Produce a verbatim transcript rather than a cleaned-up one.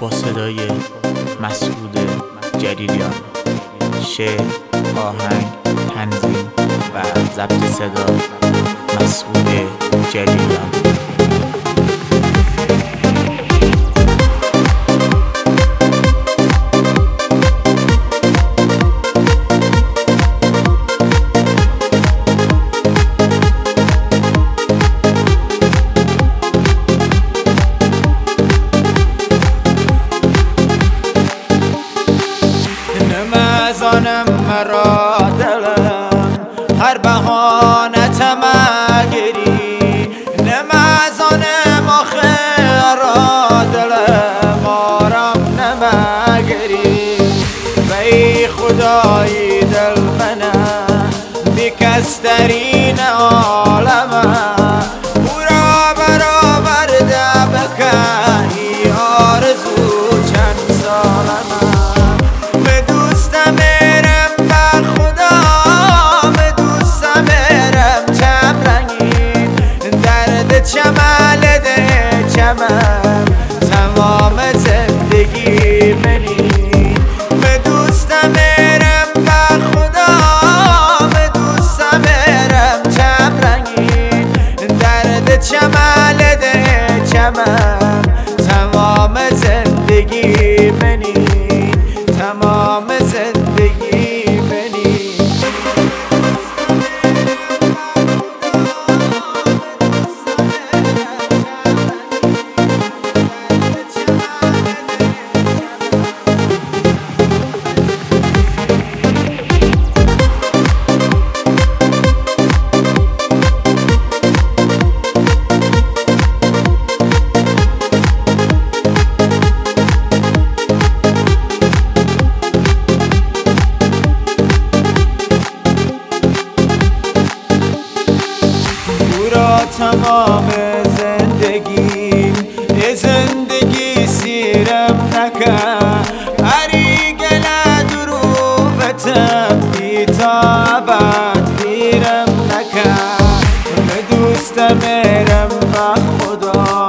با صدای مسعود جلیلیان، شعر، آهنگ، تنظیم و ضبط صدا مسعود جلیلیان. نمازانم مرا دلم هر بهانت مگری، نمازانم آخر دلم آرام نمگری. بی خدای دل منم بیکسترین عالمه، او را برابر ده بکی آرزو چند سالمه. چمل ده چمن تمام زندگی منی، به دوستم میرم به خدا، به دوستم میرم چم رنگین. درد چمل ده چمن تمام زندگی منی، تمام زندگی منی. تمام زندگی زندگی سیرم نکن، هری گله دروبتم بی تا ابد میرم نکن. به دوستم میرم به خدا،